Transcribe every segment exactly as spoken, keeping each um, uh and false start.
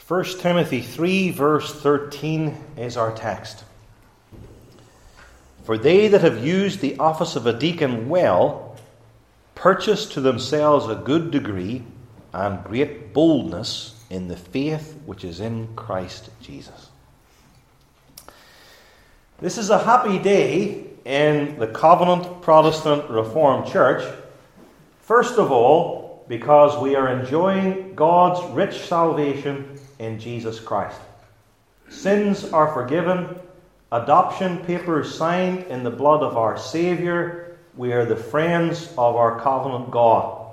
First Timothy three verse thirteen is our text. For they that have used the office of a deacon well purchase to themselves a good degree and great boldness in the faith which is in Christ Jesus. This is a happy day in the Covenant Protestant Reformed Church. First of all, because we are enjoying God's rich salvation in Jesus Christ. Sins are forgiven, adoption papers signed in the blood of our Saviour. We are the friends of our covenant God.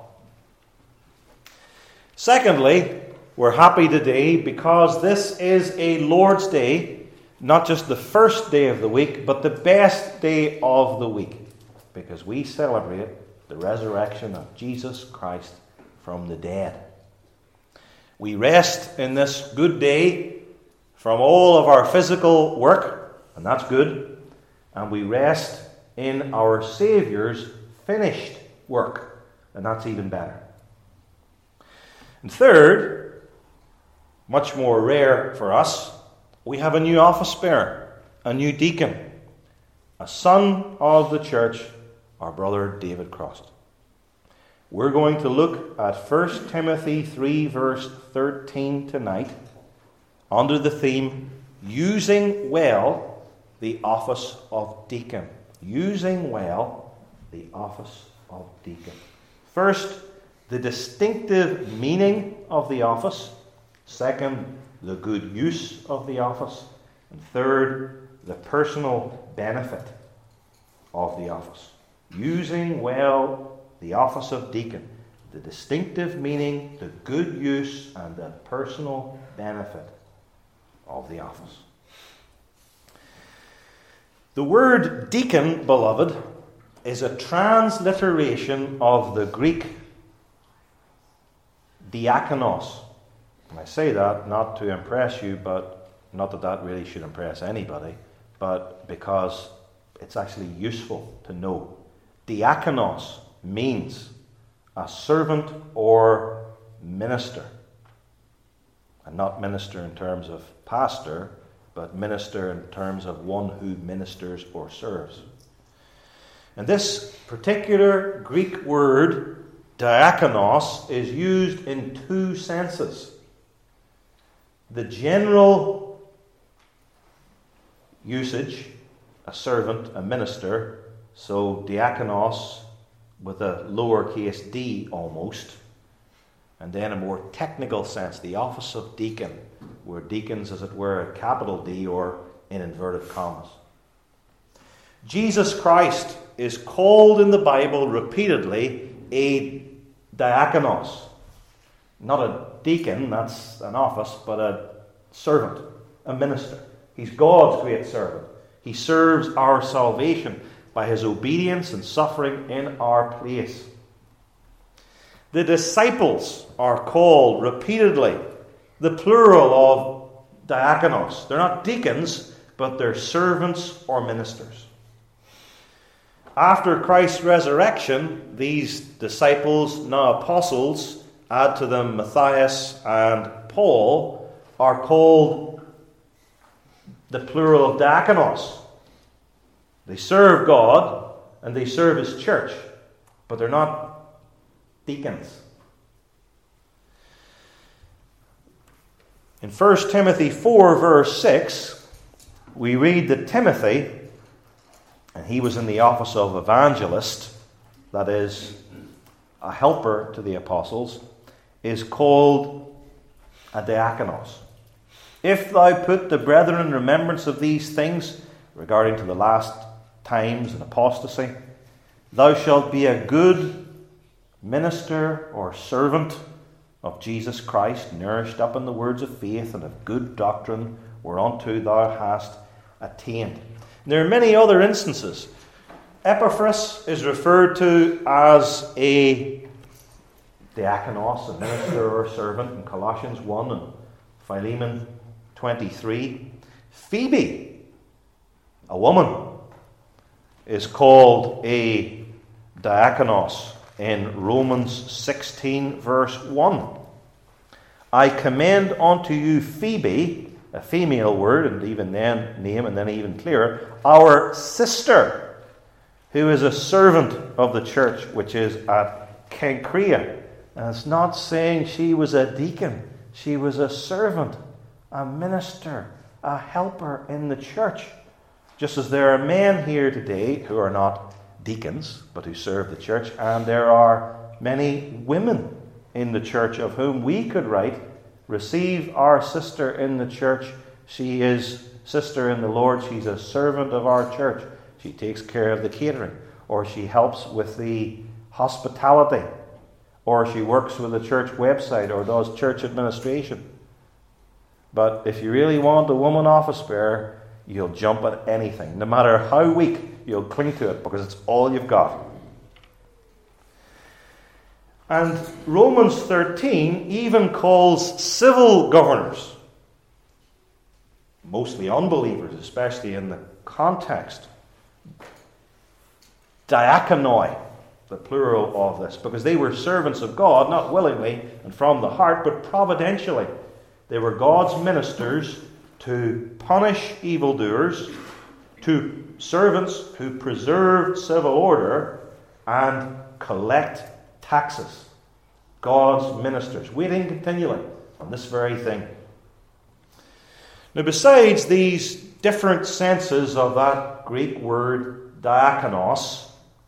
Secondly, we're happy today because this is a Lord's Day, not just the first day of the week, but the best day of the week, because we celebrate the resurrection of Jesus Christ from the dead. We rest in this good day from all of our physical work, and that's good, and we rest in our Saviour's finished work, and that's even better. And third, much more rare for us, we have a new office bearer, a new deacon, a son of the church, our brother David Crossan. We're going to look at First Timothy three verse thirteen tonight under the theme, Using Well the Office of Deacon. Using well the office of deacon. First, the distinctive meaning of the office. Second, the good use of the office. And third, the personal benefit of the office. Using well the office of deacon. The distinctive meaning, the good use, and the personal benefit of the office. The word deacon, beloved, is a transliteration of the Greek diakonos. And I say that not to impress you, but not that that really should impress anybody, but because it's actually useful to know. Diakonos means a servant or minister. And not minister in terms of pastor, but minister in terms of one who ministers or serves. And this particular Greek word, diakonos, is used in two senses. The general usage, a servant, a minister, so diakonos with a lowercase d almost, and then a more technical sense, the office of deacon, where deacons, as it were, a capital D or in inverted commas. Jesus Christ is called in the Bible repeatedly a diakonos. Not a deacon, that's an office, but a servant, a minister. He's God's great servant. He serves our salvation by his obedience and suffering in our place. The disciples are called repeatedly the plural of diakonos. They're not deacons, but they're servants or ministers. After Christ's resurrection, these disciples, now apostles, add to them Matthias and Paul, are called the plural of diakonos. They serve God and they serve his church, but they're not deacons. In First Timothy four verse six, we read that Timothy, and he was in the office of evangelist, that is, a helper to the apostles, is called a diakonos. If thou put the brethren in remembrance of these things, regarding to the last times and apostasy, thou shalt be a good minister or servant of Jesus Christ, nourished up in the words of faith and of good doctrine, whereunto thou hast attained. And there are many other instances. Epaphras is referred to as a diakonos, a minister or servant, in Colossians one and Philemon twenty-three. Phoebe, a woman, is called a diakonos in Romans sixteen verse one. I commend unto you Phoebe, a female word, and even then name, and then even clearer, our sister, who is a servant of the church, which is at Cenchrea. And it's not saying she was a deacon. She was a servant, a minister, a helper in the church. Just as there are men here today who are not deacons, but who serve the church, and there are many women in the church of whom we could write, receive our sister in the church. She is sister in the Lord. She's a servant of our church. She takes care of the catering, or she helps with the hospitality, or she works with the church website, or does church administration. But if you really want a woman office bearer, you'll jump at anything. No matter how weak, you'll cling to it because it's all you've got. And Romans thirteen even calls civil governors, mostly unbelievers, especially in the context, diakonoi, the plural of this, because they were servants of God, not willingly and from the heart, but providentially. They were God's ministers to punish evildoers, to servants who preserved civil order and collect taxes. God's ministers, waiting continually on this very thing. Now, besides these different senses of that Greek word diakonos,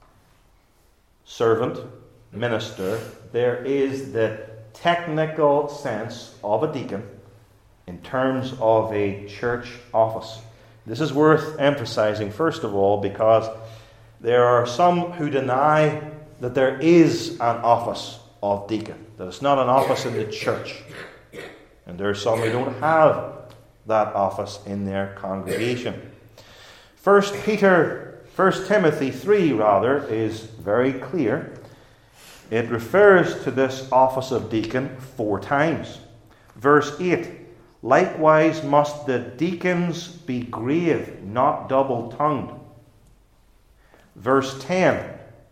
servant, minister, there is the technical sense of a deacon in terms of a church office. This is worth emphasizing, first of all, because there are some who deny that there is an office of deacon, that it's not an office in the church. And there are some who don't have that office in their congregation. First Peter, First Timothy three, rather, is very clear. It refers to this office of deacon four times. Verse eight, likewise must the deacons be grave, not double-tongued. Verse ten,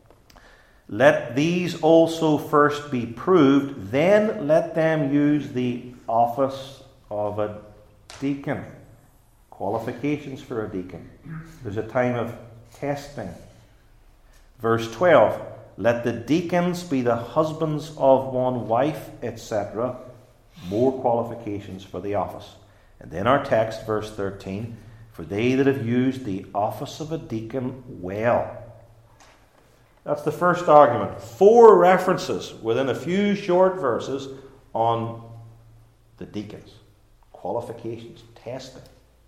let these also first be proved, then let them use the office of a deacon. Qualifications for a deacon. There's a time of testing. Verse twelve, let the deacons be the husbands of one wife, et cetera. More qualifications for the office. And then our text, verse thirteen, for they that have used the office of a deacon well. That's the first argument. Four references within a few short verses on the deacons. Qualifications, testing.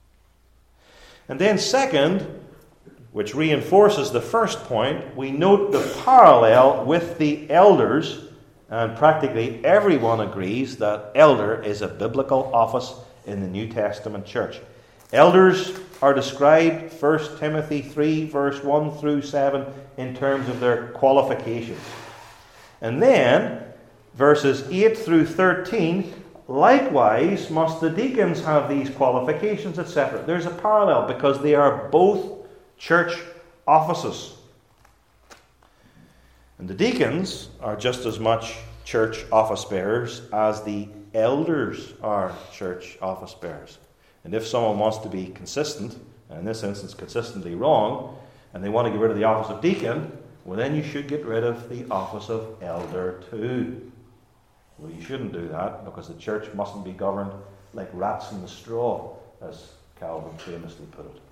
And then second, which reinforces the first point, we note the parallel with the elders, and practically everyone agrees that elder is a biblical office in the New Testament church. Elders are described, First Timothy three, verse one through seven, in terms of their qualifications. And then, verses eight through thirteen, likewise must the deacons have these qualifications, et cetera. There's a parallel because they are both church offices. And the deacons are just as much church office bearers as the elders are church office bearers. And if someone wants to be consistent, and in this instance consistently wrong, and they want to get rid of the office of deacon, well then you should get rid of the office of elder too. Well, you shouldn't do that because the church mustn't be governed like rats in the straw, as Calvin famously put it.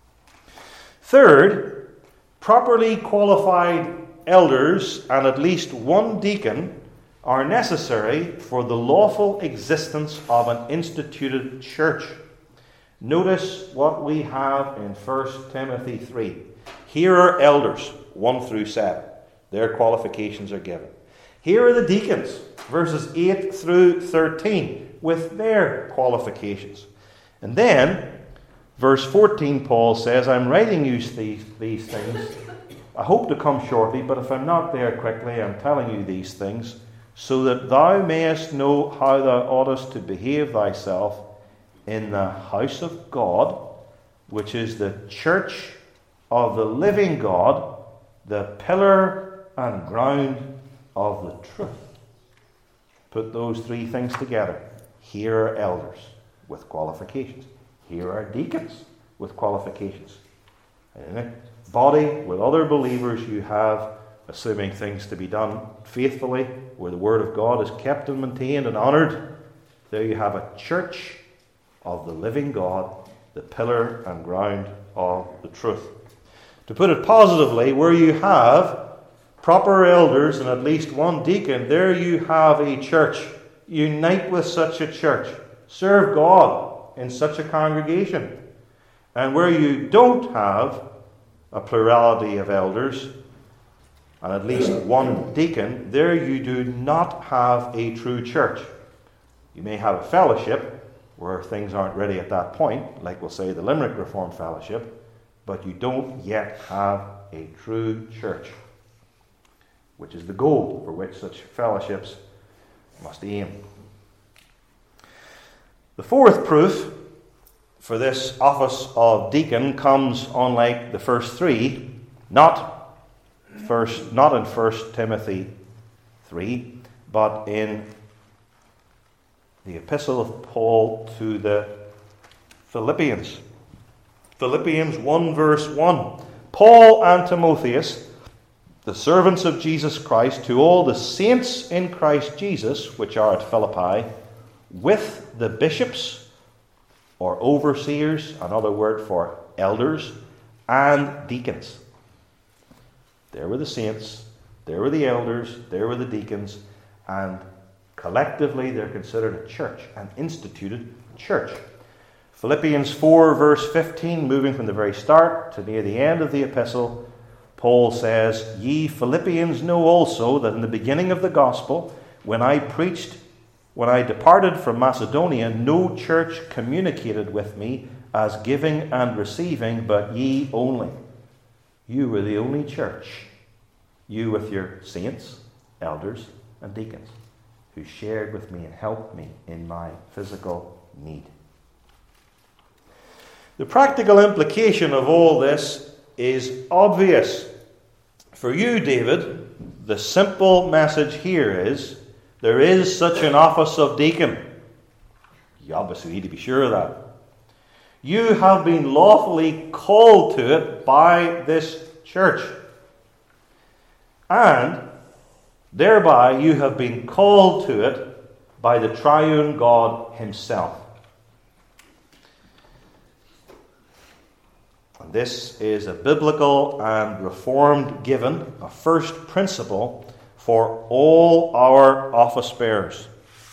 Third, properly qualified elders and at least one deacon are necessary for the lawful existence of an instituted church. Notice what we have in First Timothy three. Here are elders, one through seven. Their qualifications are given. Here are the deacons, verses eight through thirteen, with their qualifications. And then, verse fourteen, Paul says, I'm writing you these, these things. I hope to come shortly, but if I'm not there quickly, I'm telling you these things, so that thou mayest know how thou oughtest to behave thyself in the house of God, which is the church of the living God, the pillar and ground of the truth. put those three things together. Here are elders with qualifications. Here are deacons with qualifications. And in a body with other believers, you have, assuming things to be done faithfully, where the Word of God is kept and maintained and honoured, there you have a church of the living God, the pillar and ground of the truth. To put it positively, where you have proper elders and at least one deacon, there you have a church. Unite with such a church. Serve God in such a congregation. And where you don't have a plurality of elders and at least one deacon, there you do not have a true church. You may have a fellowship where things aren't ready at that point, like we'll say the Limerick Reformed Fellowship, but you don't yet have a true church, which is the goal for which such fellowships must aim. The fourth proof for this office of deacon comes, unlike the first three, not first, not in First Timothy three, but in the epistle of Paul to the Philippians. Philippians one verse one. Paul and Timotheus, the servants of Jesus Christ, to all the saints in Christ Jesus, which are at Philippi, with the bishops, or overseers, another word for elders, and deacons. There were the saints, there were the elders, there were the deacons, and collectively they're considered a church, an instituted church. Philippians four verse fifteen, moving from the very start to near the end of the epistle, Paul says, Ye Philippians know also that in the beginning of the gospel, when I preached, when I departed from Macedonia, no church communicated with me as giving and receiving, but ye only. You were the only church, you with your saints, elders, and deacons, who shared with me and helped me in my physical need. The practical implication of all this is obvious. For you, David, the simple message here is, there is such an office of deacon. You obviously need to be sure of that. You have been lawfully called to it by this church. And thereby you have been called to it by the triune God himself. And this is a biblical and reformed given, a first principle for all our office bearers.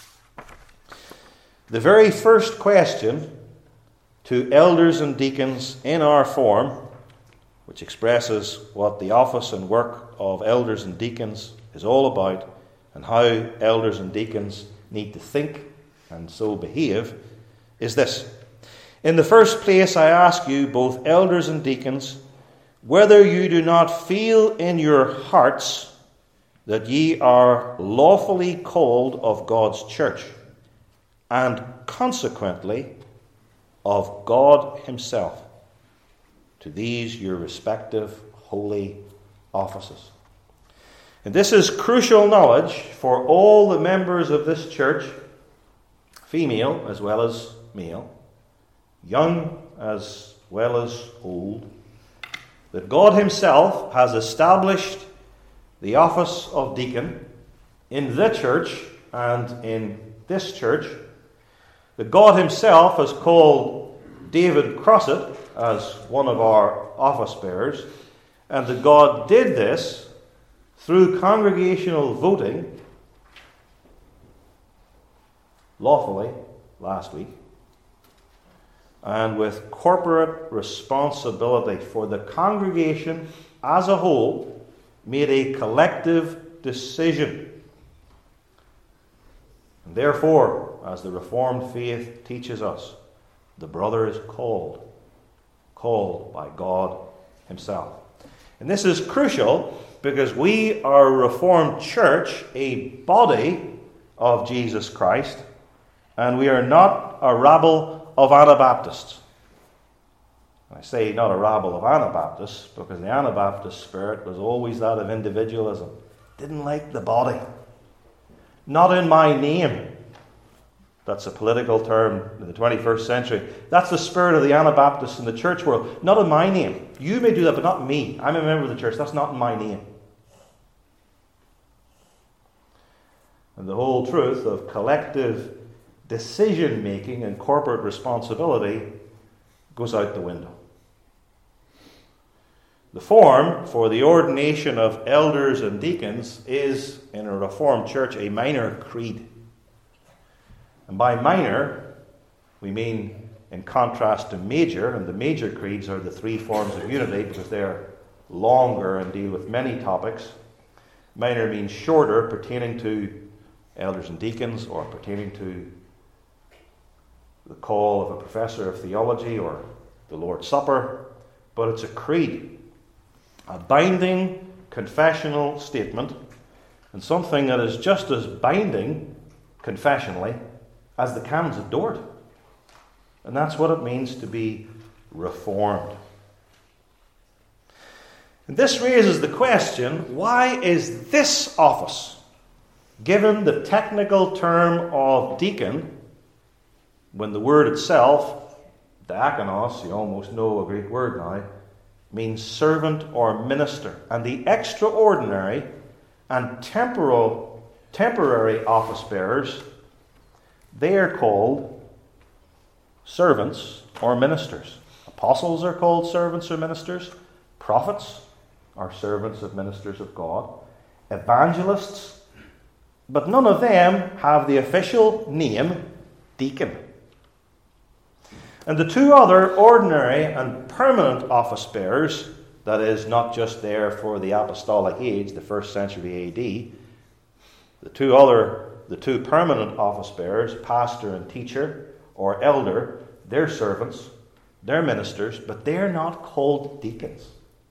The very first question to elders and deacons in our form, which expresses what the office and work of elders and deacons is all about, and how elders and deacons need to think and so behave, is this. In the first place, I ask you, both elders and deacons, whether you do not feel in your hearts that ye are lawfully called of God's church, and consequently of God himself, to these your respective holy offices. And this is crucial knowledge for all the members of this church, female as well as male, young as well as old, that God himself has established the office of deacon in the church and in this church, that God himself has called David Crossett as one of our office bearers, and that God did this through congregational voting lawfully last week, and with corporate responsibility for the congregation as a whole made a collective decision. And therefore, as the Reformed faith teaches us, the brother is called, called by God himself. And this is crucial because we are a Reformed church, a body of Jesus Christ, and we are not a rabble of Anabaptists. I say not a rabble of Anabaptists because the Anabaptist spirit was always that of individualism. Didn't like the body. Not in my name. That's a political term in the twenty-first century. That's the spirit of the Anabaptists in the church world. Not in my name. You may do that, but not me. I'm a member of the church. That's not in my name. And the whole truth of collective decision-making and corporate responsibility goes out the window. The form for the ordination of elders and deacons is, in a Reformed church, a minor creed. And by minor, we mean in contrast to major, and the major creeds are the three forms of unity because they're longer and deal with many topics. Minor means shorter, pertaining to elders and deacons, or pertaining to the call of a professor of theology or the Lord's Supper, but it's a creed, a binding confessional statement, and something that is just as binding confessionally as the canons of Dort. And that's what it means to be reformed. And this raises the question, why is this office, given the technical term of deacon, when the word itself, diakonos, you almost know a Greek word now, means servant or minister, and the extraordinary and temporal, temporary office bearers, they are called servants or ministers. Apostles are called servants or ministers. Prophets are servants of ministers of God. Evangelists, but none of them have the official name deacon. And the two other ordinary and permanent office bearers, that is, not just there for the apostolic age, the first century A D, the two other The two permanent office bearers, pastor and teacher, or elder, they're servants, they're ministers, but they're not called deacons.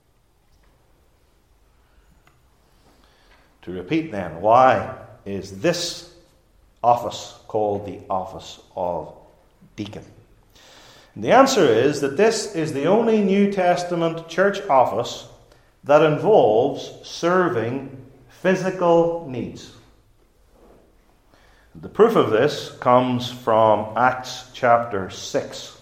To repeat then, why is this office called the office of deacon? And the answer is that this is the only New Testament church office that involves serving physical needs. The proof of this comes from Acts chapter six.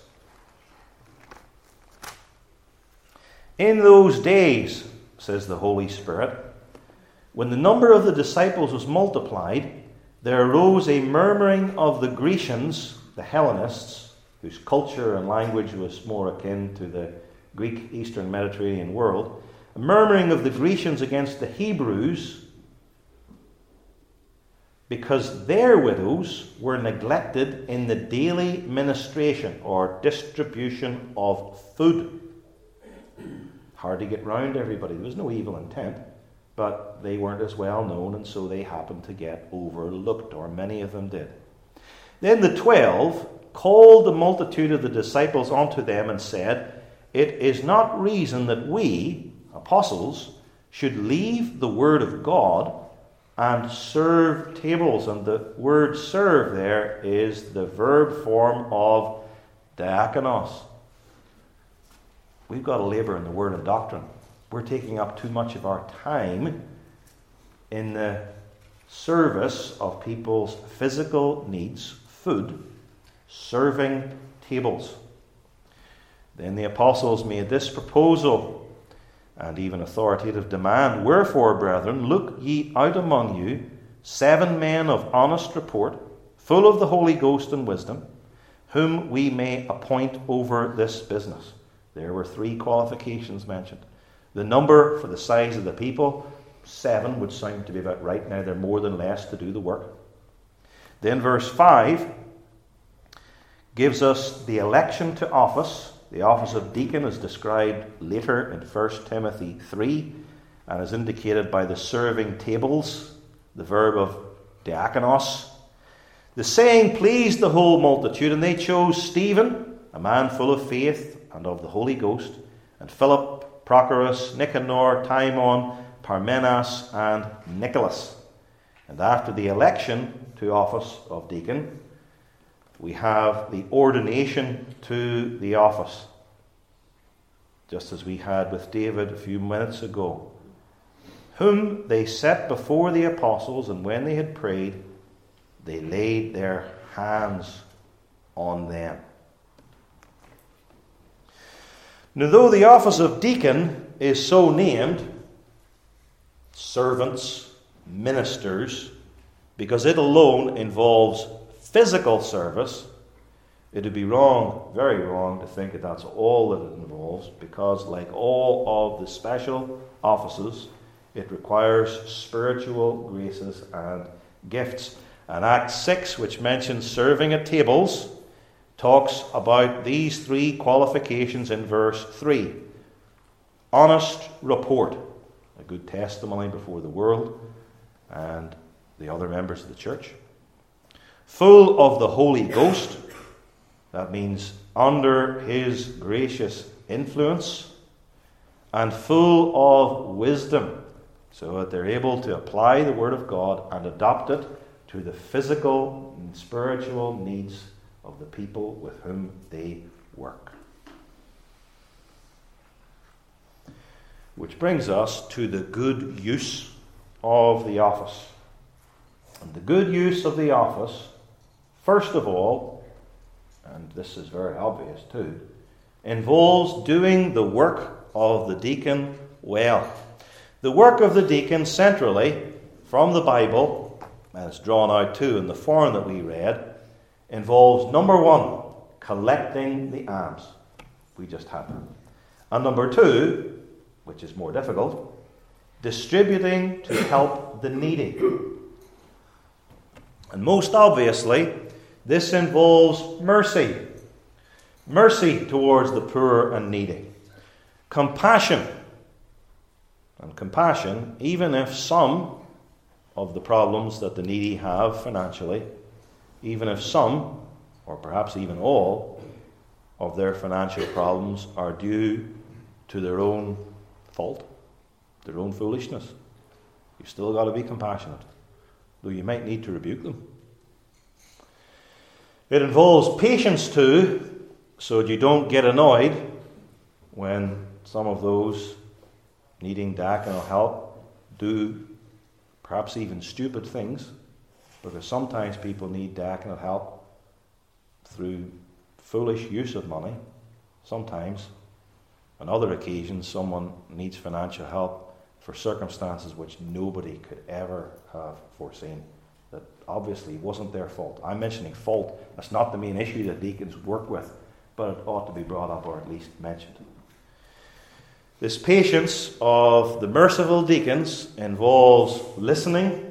In those days, says the Holy Spirit, when the number of the disciples was multiplied, there arose a murmuring of the Grecians, the Hellenists, whose culture and language was more akin to the Greek Eastern Mediterranean world, a murmuring of the Grecians against the Hebrews, because their widows were neglected in the daily ministration or distribution of food. Hard to get round everybody. There was no evil intent, but they weren't as well known, and so they happened to get overlooked, or many of them did. Then the twelve called the multitude of the disciples unto them and said, It is not reason that we, apostles, should leave the word of God and serve tables. And the word serve there is the verb form of diakonos. We've got to labour in the word and doctrine. We're taking up too much of our time in the service of people's physical needs, food, serving tables. Then the apostles made this proposal and even authoritative demand. Wherefore, brethren, look ye out among you seven men of honest report, full of the Holy Ghost and wisdom, whom we may appoint over this business. There were three qualifications mentioned. The number for the size of the people, seven would sound to be about right. Now they're more than less to do the work. Then verse five gives us the election to office. The office of deacon is described later in First Timothy three and is indicated by the serving tables, the verb of diakonos. The saying pleased the whole multitude, and they chose Stephen, a man full of faith and of the Holy Ghost, and Philip, Prochorus, Nicanor, Timon, Parmenas, and Nicholas. And after the election to office of deacon, we have the ordination to the office, just as we had with David a few minutes ago, whom they set before the apostles, and when they had prayed, they laid their hands on them. Now, though the office of deacon is so named, servants, ministers, because it alone involves physical service, it would be wrong, very wrong, to think that that's all that it involves, because like all of the special offices, it requires spiritual graces and gifts. And Acts six, which mentions serving at tables, talks about these three qualifications in verse three. Honest report, a good testimony before the world and the other members of the church. Full of the Holy Ghost, that means under his gracious influence, and full of wisdom, so that they're able to apply the Word of God and adopt it to the physical and spiritual needs of the people with whom they work. Which brings us to the good use of the office. And the good use of the office, first of all, and this is very obvious too, involves doing the work of the deacon well. The work of the deacon centrally from the Bible, and it's drawn out too in the form that we read, involves number one, collecting the alms. We just had that. And number two, which is more difficult, distributing to help the needy. And most obviously, this involves mercy. Mercy towards the poor and needy. Compassion. And compassion, even if some of the problems that the needy have financially, even if some, or perhaps even all, of their financial problems are due to their own fault, their own foolishness, you've still got to be compassionate, though you might need to rebuke them. It involves patience too, so that you don't get annoyed when some of those needing diaconal help do perhaps even stupid things, because sometimes people need diaconal help through foolish use of money. Sometimes, on other occasions, someone needs financial help for circumstances which nobody could ever have foreseen. That obviously wasn't their fault. I'm mentioning fault. That's not the main issue that deacons work with, but it ought to be brought up or at least mentioned. This patience of the merciful deacons involves listening,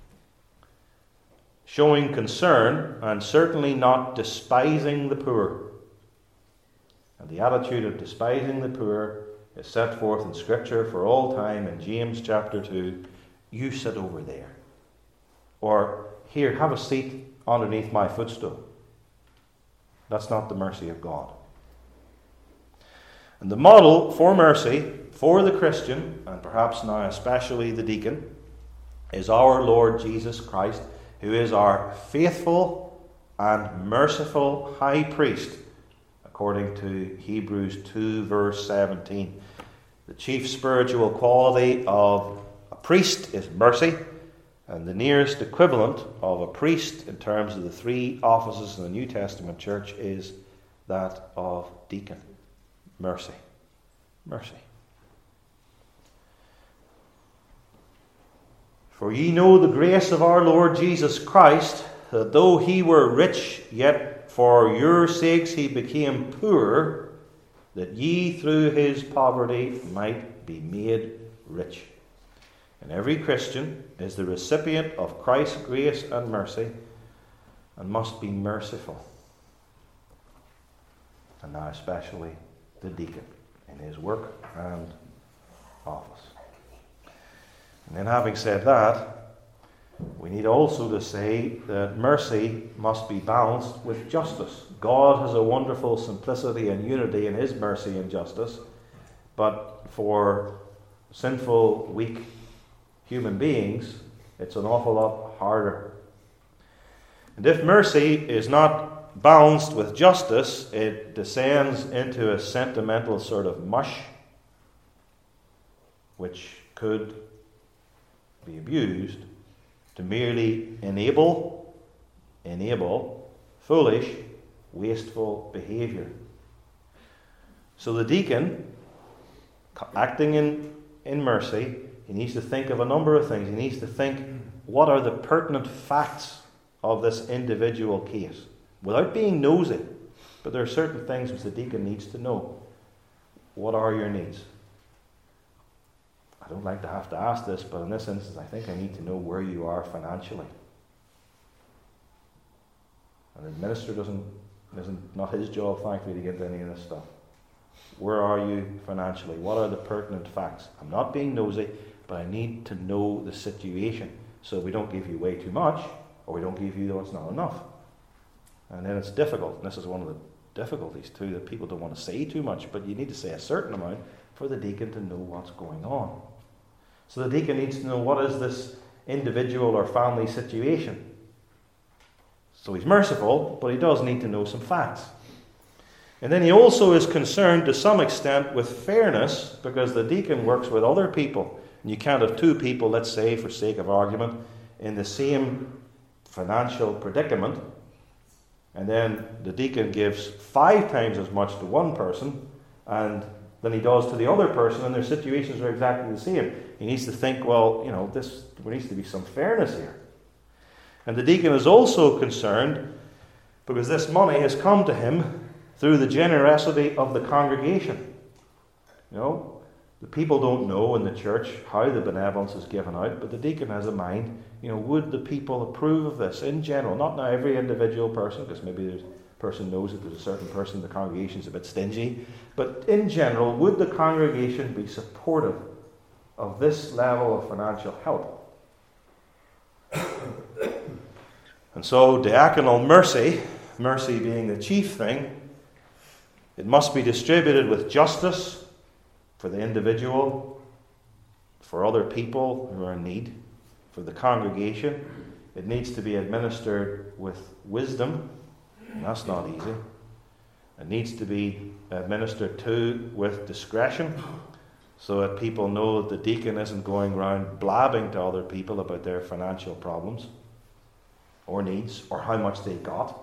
showing concern, and certainly not despising the poor. And the attitude of despising the poor is set forth in Scripture for all time in James chapter two. You sit over there. Or, here, have a seat underneath my footstool. That's not the mercy of God. And the model for mercy for the Christian, and perhaps now especially the deacon, is our Lord Jesus Christ, who is our faithful and merciful high priest, according to Hebrews two, verse seventeen. The chief spiritual quality of a priest is mercy, and the nearest equivalent of a priest in terms of the three offices in the New Testament church is that of deacon. Mercy. Mercy. For ye know the grace of our Lord Jesus Christ, that though he were rich, yet for your sakes he became poor, that ye through his poverty might be made rich. And every Christian is the recipient of Christ's grace and mercy, and must be merciful. And now especially the deacon in his work and office. And then, having said that, we need also to say that mercy must be balanced with justice. God has a wonderful simplicity and unity in his mercy and justice, but for sinful, weak human beings, it's an awful lot harder. And if mercy is not balanced with justice, it descends into a sentimental sort of mush, which could be abused to merely enable enable foolish, wasteful behaviour. So the deacon, acting in, in mercy, he needs to think of a number of things. He needs to think, what are the pertinent facts of this individual case? Without being nosy, but there are certain things which the deacon needs to know. What are your needs? I don't like to have to ask this, but in this instance, I think I need to know where you are financially. And the minister doesn't, isn't not his job, thankfully, to get into any of this stuff. Where are you financially? What are the pertinent facts? I'm not being nosy, but I need to know the situation, so we don't give you way too much, or we don't give you what's not enough. And then it's difficult, and this is one of the difficulties too, that people don't want to say too much, but you need to say a certain amount for the deacon to know what's going on. So the deacon needs to know, what is this individual or family situation? So he's merciful, but he does need to know some facts. And then he also is concerned to some extent with fairness, because the deacon works with other people. And you can't have two people, let's say, for sake of argument, in the same financial predicament, and then the deacon gives five times as much to one person and than he does to the other person, and their situations are exactly the same. He needs to think, well, you know, this there needs to be some fairness here. And the deacon is also concerned because this money has come to him through the generosity of the congregation. You know, the people don't know in the church how the benevolence is given out, but the deacon has a mind, you know, would the people approve of this in general? Not now every individual person, because maybe the person knows that there's a certain person in the congregation is a bit stingy, but in general, would the congregation be supportive of this level of financial help? And so diaconal mercy, mercy being the chief thing, it must be distributed with justice for the individual, for other people who are in need, for the congregation. It needs to be administered with wisdom. And that's not easy. It needs to be administered too with discretion, so that people know that the deacon isn't going around blabbing to other people about their financial problems or needs or how much they got.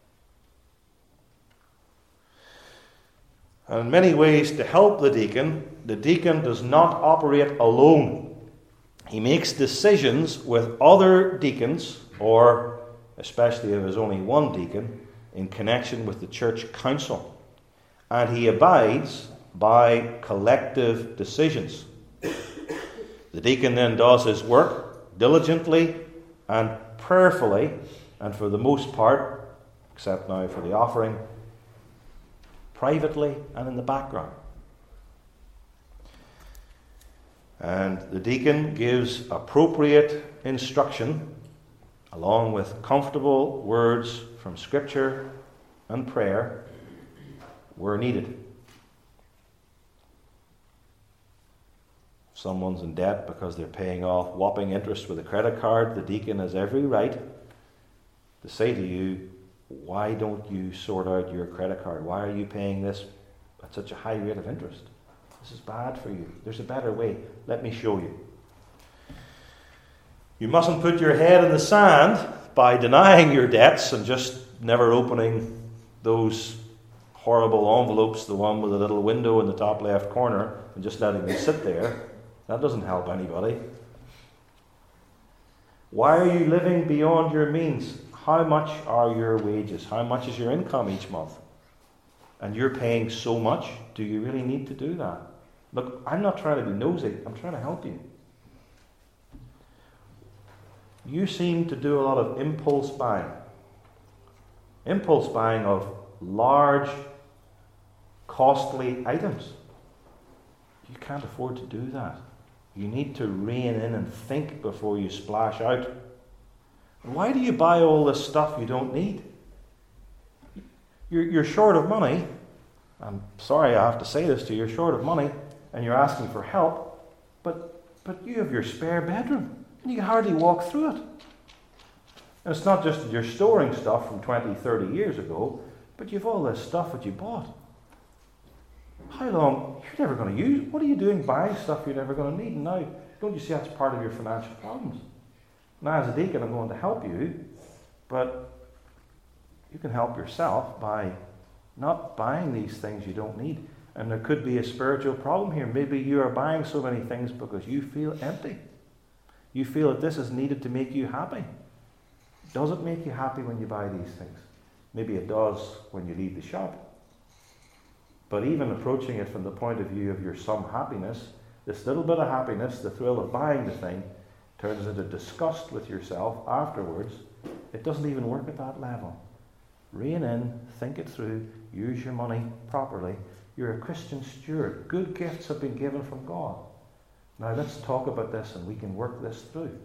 And in many ways, to help the deacon, the deacon does not operate alone. He makes decisions with other deacons, or especially if there's only one deacon, in connection with the church council. And he abides by collective decisions. The deacon then does his work diligently and prayerfully, and for the most part, except now for the offering, privately and in the background. And the deacon gives appropriate instruction along with comfortable words from Scripture and prayer where needed. If someone's in debt because they're paying off whopping interest with a credit card, the deacon has every right to say to you, why don't you sort out your credit card? Why are you paying this at such a high rate of interest? This is bad for you. There's a better way. Let me show you. You mustn't put your head in the sand by denying your debts and just never opening those horrible envelopes, the one with a little window in the top left corner, and just letting them sit there. That doesn't help anybody. Why are you living beyond your means? How much are your wages? How much is your income each month? And you're paying so much. Do you really need to do that? Look, I'm not trying to be nosy. I'm trying to help you. You seem to do a lot of impulse buying. Impulse buying of large, costly items. You can't afford to do that. You need to rein in and think before you splash out. Why do you buy all this stuff you don't need? You're, you're short of money. I'm sorry I have to say this to you. You're short of money and you're asking for help. But, but you have your spare bedroom and you can hardly walk through it. And it's not just that you're storing stuff from twenty, thirty years ago, but you've all this stuff that you bought. How long? You're never going to use. What are you doing buying stuff you're never going to need? And now, don't you see that's part of your financial problems? Now, as a deacon, I'm going to help you, but You can help yourself by not buying these things you don't need. And there could be a spiritual problem here. Maybe you are buying so many things because you feel empty. You feel that this is needed to make you happy. Does it make you happy when you buy these things? Maybe it does when you leave the shop. But even approaching it from the point of view of your some happiness, this little bit of happiness, the thrill of buying the thing, turns into disgust with yourself afterwards. It doesn't even work at that level. Rein in, think it through, use your money properly. You're a Christian steward. Good gifts have been given from God. Now let's talk about this and we can work this through.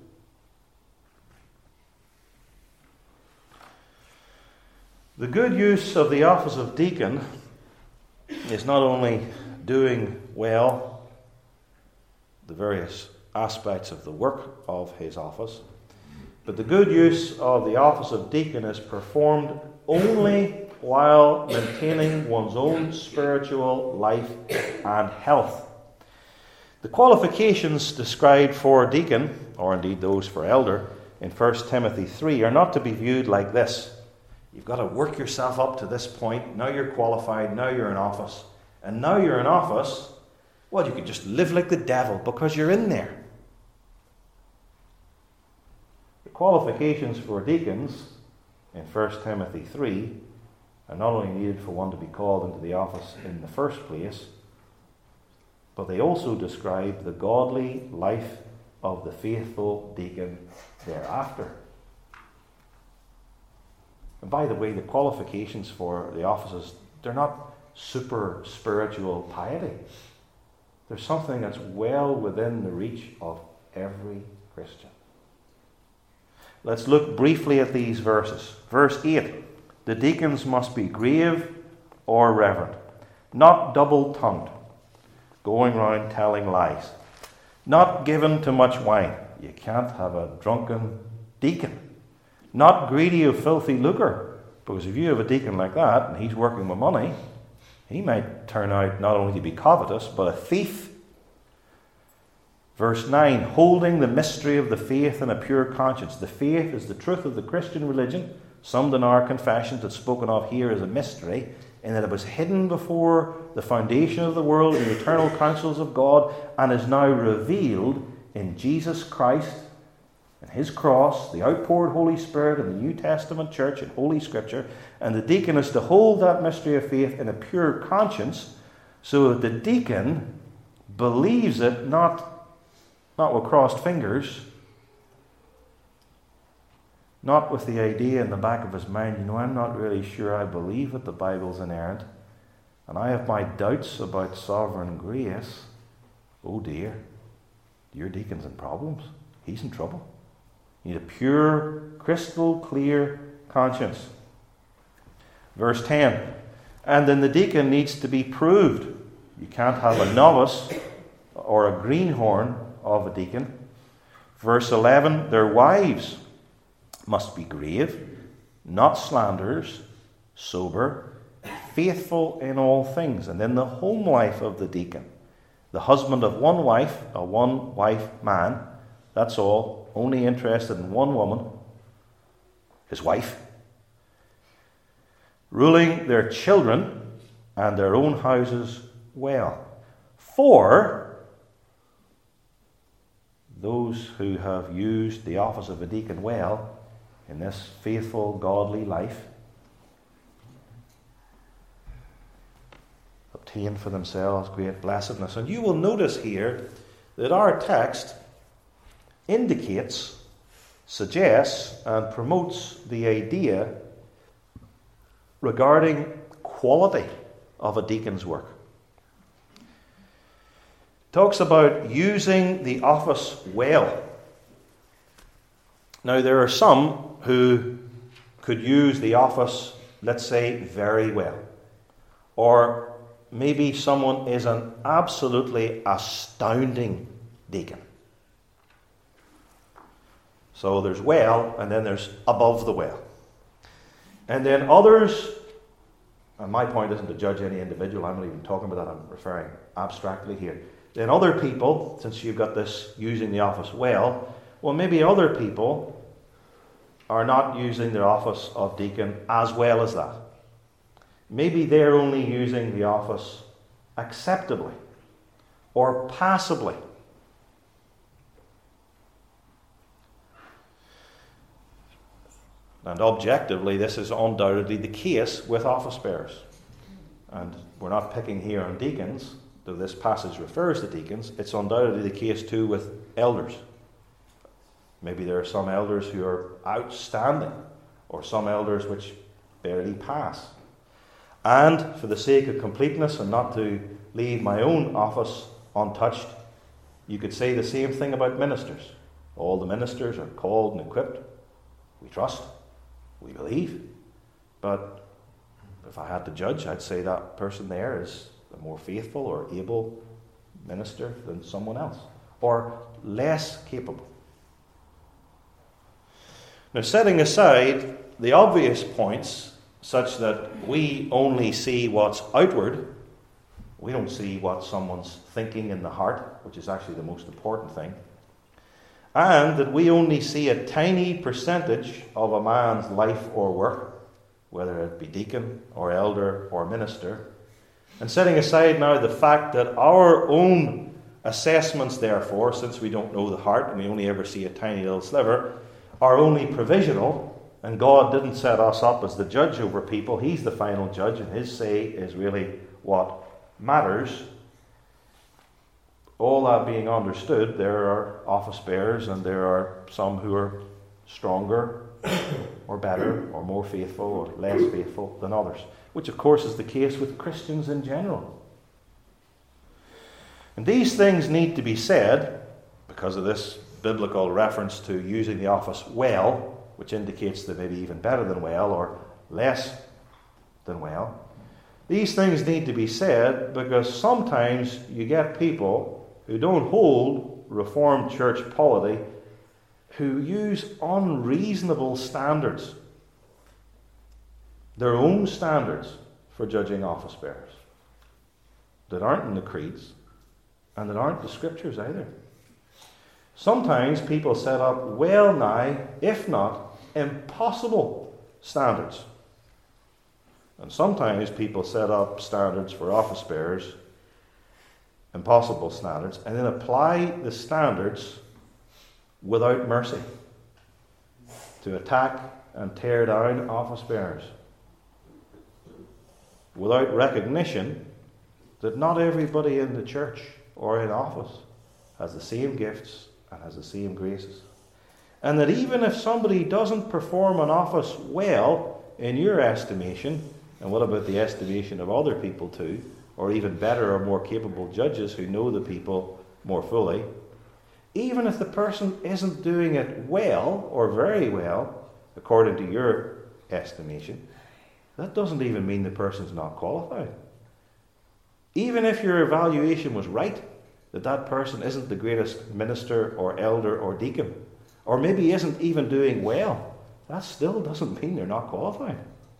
The good use of the office of deacon is not only doing well the various aspects of the work of his office, but the good use of the office of deacon is performed only while maintaining one's own spiritual life and health. The qualifications described for deacon, or indeed those for elder, in First Timothy three are not to be viewed like this. You've got to work yourself up to this point. Now you're qualified. Now you're in office. And now you're in office, well, you can just live like the devil because you're in there. The qualifications for deacons in First Timothy three are not only needed for one to be called into the office in the first place, but they also describe the godly life of the faithful deacon thereafter. And by the way, the qualifications for the offices, they're not super spiritual piety. They're something that's well within the reach of every Christian. Let's look briefly at these verses. Verse eight. The deacons must be grave or reverent, not double-tongued, going round telling lies, not given to much wine. You can't have a drunken deacon. Not greedy of filthy lucre, because if you have a deacon like that and he's working with money, he might turn out not only to be covetous, but a thief. Verse nine, holding the mystery of the faith in a pure conscience. The faith is the truth of the Christian religion, summed in our confessions that's spoken of here as a mystery, in that it was hidden before the foundation of the world in the eternal counsels of God, and is now revealed in Jesus Christ and his cross, the outpoured Holy Spirit in the New Testament church and Holy Scripture. And the deacon is to hold that mystery of faith in a pure conscience, so that the deacon believes it, not, not with crossed fingers, not with the idea in the back of his mind, you know, I'm not really sure I believe that the Bible's inerrant, and I have my doubts about sovereign grace. Oh dear, your deacon's in problems. He's in trouble. You need a pure, crystal clear conscience. Verse ten, and then the deacon needs to be proved. You can't have a novice or a greenhorn of a deacon. Verse eleven, their wives must be grave, not slanderers, sober, faithful in all things. And then the home life of the deacon. The husband of one wife, a one-wife man, that's all, only interested in one woman, his wife. Ruling their children and their own houses well. For those who have used the office of a deacon well in this faithful, godly life, obtain for themselves great blessedness. And you will notice here that our text indicates, suggests, and promotes the idea regarding quality of a deacon's work. It talks about using the office well. Now, there are some who could use the office, let's say, very well. Or maybe someone is an absolutely astounding deacon. So there's well, and then there's above the well. And then others, and my point isn't to judge any individual, I'm not even talking about that, I'm referring abstractly here. Then other people, since you've got this using the office well, well, maybe other people are not using their office of deacon as well as that. Maybe they're only using the office acceptably or passably. And objectively, this is undoubtedly the case with office bearers. And we're not picking here on deacons, though this passage refers to deacons. It's undoubtedly the case too with elders. Maybe there are some elders who are outstanding, or some elders which barely pass. And for the sake of completeness and not to leave my own office untouched, you could say the same thing about ministers. All the ministers are called and equipped. We trust, we believe. But if I had to judge, I'd say that person there is a more faithful or able minister than someone else, or less capable. Now, setting aside the obvious points, such that we only see what's outward, we don't see what someone's thinking in the heart, which is actually the most important thing, and that we only see a tiny percentage of a man's life or work, whether it be deacon or elder or minister, and setting aside now the fact that our own assessments, therefore, since we don't know the heart and we only ever see a tiny little sliver, are only provisional, and God didn't set us up as the judge over people. He's the final judge, and his say is really what matters. All that being understood, there are office bearers, and there are some who are stronger or better or more faithful or less faithful than others, which of course is the case with Christians in general. And these things need to be said because of this biblical reference to using the office well, which indicates that maybe even better than well or less than well. These things need to be said because sometimes you get people who don't hold Reformed church polity who use unreasonable standards, their own standards for judging office bearers, that aren't in the creeds and that aren't the scriptures either. Sometimes people set up well nigh, if not impossible, standards. And sometimes people set up standards for office bearers, impossible standards, and then apply the standards without mercy to attack and tear down office bearers, without recognition that not everybody in the church or in office has the same gifts and has the same graces. And that even if somebody doesn't perform an office well in your estimation, and what about the estimation of other people too, or even better or more capable judges who know the people more fully, even if the person isn't doing it well or very well, according to your estimation, that doesn't even mean the person's not qualified. Even if your evaluation was right, that that person isn't the greatest minister or elder or deacon, or maybe isn't even doing well, that still doesn't mean they're not qualified.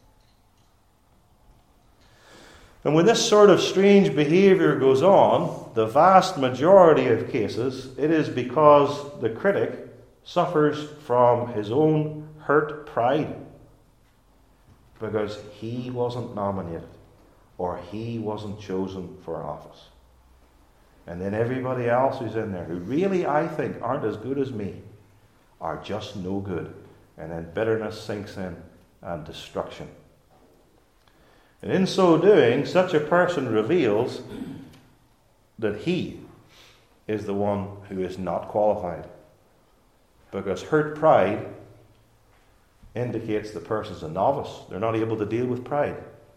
And when this sort of strange behavior goes on, the vast majority of cases, it is because the critic suffers from his own hurt pride, because he wasn't nominated or he wasn't chosen for office. And then everybody else who's in there, who really, I think, aren't as good as me, are just no good. And then bitterness sinks in and destruction. And in so doing, such a person reveals that he is the one who is not qualified. Because hurt pride indicates the person's a novice. They're not able to deal with pride.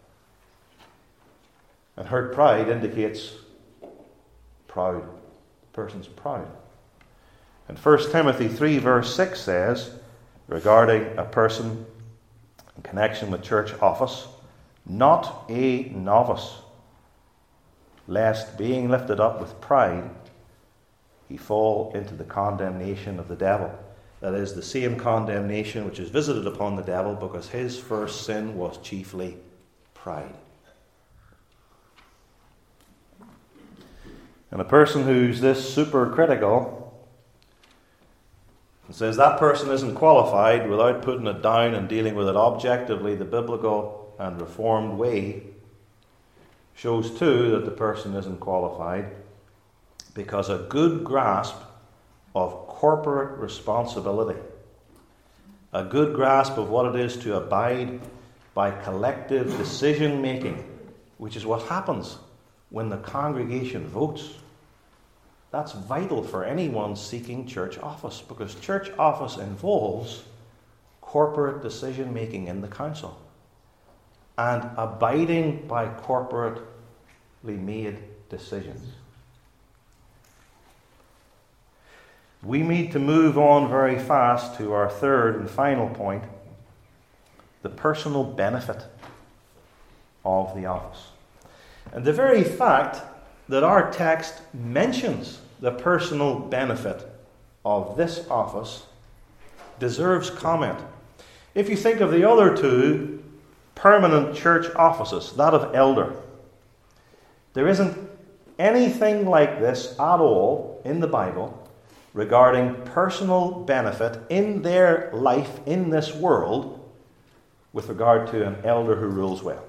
And hurt pride indicates proud. The person's proud. And First Timothy three verse six says, regarding a person in connection with church office, not a novice, lest being lifted up with pride, he fall into the condemnation of the devil. That is, the same condemnation which is visited upon the devil, because his first sin was chiefly pride. And a person who's this super critical It says that person isn't qualified without putting it down and dealing with it objectively, the biblical and reformed way, shows too that the person isn't qualified because a good grasp of corporate responsibility, a good grasp of what it is to abide by collective decision making, which is what happens when the congregation votes. That's vital for anyone seeking church office, because church office involves corporate decision making in the council and abiding by corporately made decisions. We need to move on very fast to our third and final point, the personal benefit of the office. And the very fact that our text mentions the personal benefit of this office deserves comment. If you think of the other two permanent church offices, that of elder, there isn't anything like this at all in the Bible regarding personal benefit in their life in this world with regard to an elder who rules well.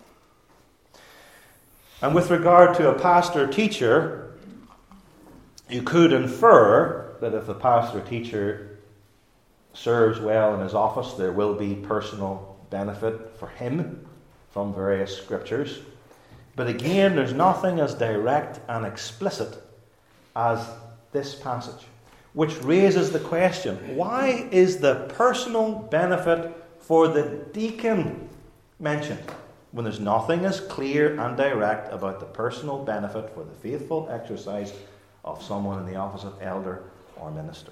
And with regard to a pastor-teacher, you could infer that if the pastor-teacher serves well in his office, there will be personal benefit for him from various scriptures. But again, there's nothing as direct and explicit as this passage, which raises the question, why is the personal benefit for the deacon mentioned when there's nothing as clear and direct about the personal benefit for the faithful exercise of someone in the office of elder or minister?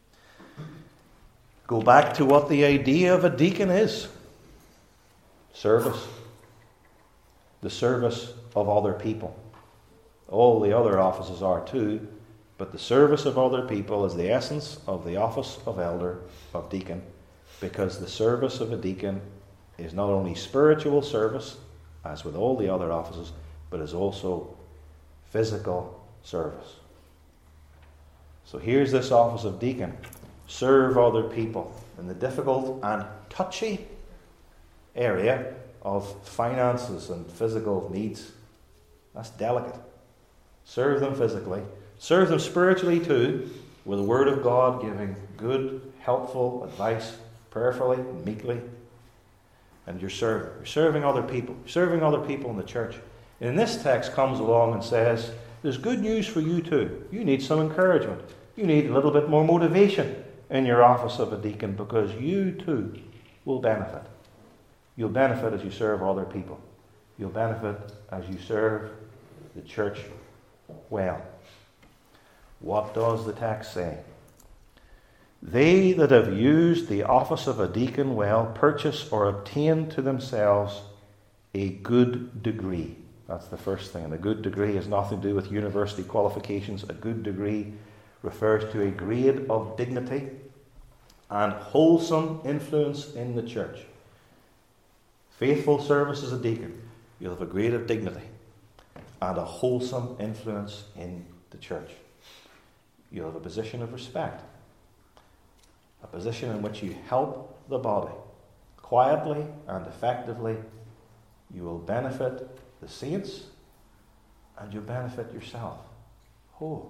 Go back to what the idea of a deacon is. Service. The service of other people. All the other offices are too, but the service of other people is the essence of the office of elder, of deacon, because the service of a deacon is not only spiritual service, as with all the other offices, but is also physical service. So here's this office of deacon. Serve other people in the difficult and touchy area of finances and physical needs. That's delicate. Serve them physically. Serve them spiritually too, with the Word of God, giving good, helpful advice, prayerfully, meekly. And you're serving. You're serving other people. You're serving other people in the church. And this text comes along and says, there's good news for you too. You need some encouragement. You need a little bit more motivation in your office of a deacon, because you too will benefit. You'll benefit as you serve other people. You'll benefit as you serve the church well. What does the text say? They that have used the office of a deacon well purchase or obtain to themselves a good degree. That's the first thing. And a good degree has nothing to do with university qualifications. A good degree refers to a grade of dignity and wholesome influence in the church. Faithful service as a deacon, you'll have a grade of dignity and a wholesome influence in the church. You'll have a position of respect, a position in which you help the body quietly and effectively. You will benefit the saints and you'll benefit yourself. Oh.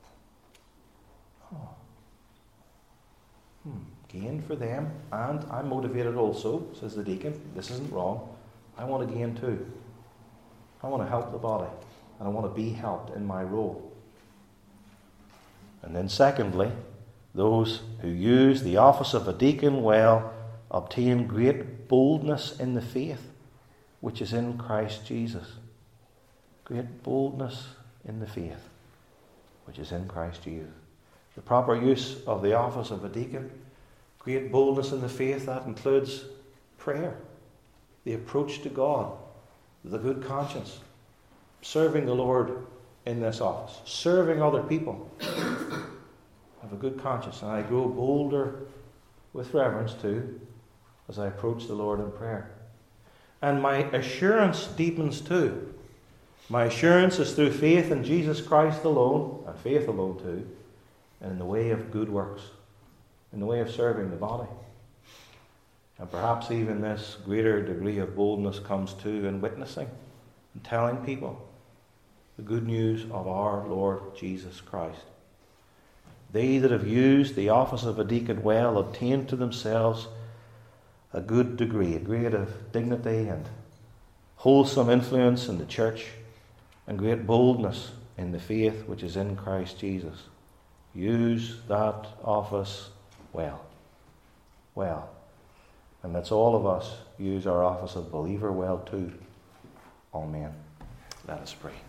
Oh. Hmm. Gain for them, and I'm motivated also, says the deacon. This isn't wrong. I want to gain too. I want to help the body, and I want to be helped in my role. And then secondly, those who use the office of a deacon well obtain great boldness in the faith which is in Christ Jesus. Great boldness in the faith which is in Christ Jesus. The proper use of the office of a deacon, great boldness in the faith, that includes prayer, the approach to God, the good conscience, serving the Lord in this office, serving other people. Have a good conscience, and I grow bolder with reverence too as I approach the Lord in prayer. And my assurance deepens too. My assurance is through faith in Jesus Christ alone, and faith alone too, and in the way of good works. in the way of serving the body. And perhaps even this greater degree of boldness comes too in witnessing and telling people the good news of our Lord Jesus Christ. They that have used the office of a deacon well obtain to themselves a good degree, a grade of dignity and wholesome influence in the church, and great boldness in the faith which is in Christ Jesus. Use that office well. Well. And let's all of us use our office of believer well too. Amen. Let us pray.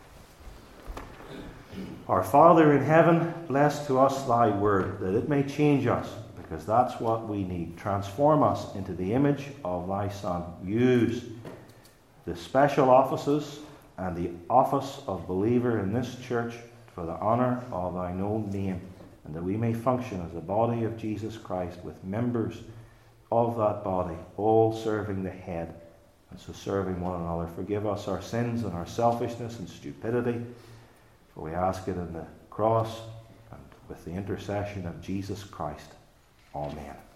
Our Father in heaven, bless to us thy word, that it may change us, because that's what we need. Transform us into the image of thy Son. Use the special offices and the office of believer in this church for the honour of thy known name, and that we may function as the body of Jesus Christ with members of that body, all serving the head, and so serving one another. Forgive us our sins and our selfishness and stupidity, for we ask it in the cross and with the intercession of Jesus Christ. Amen.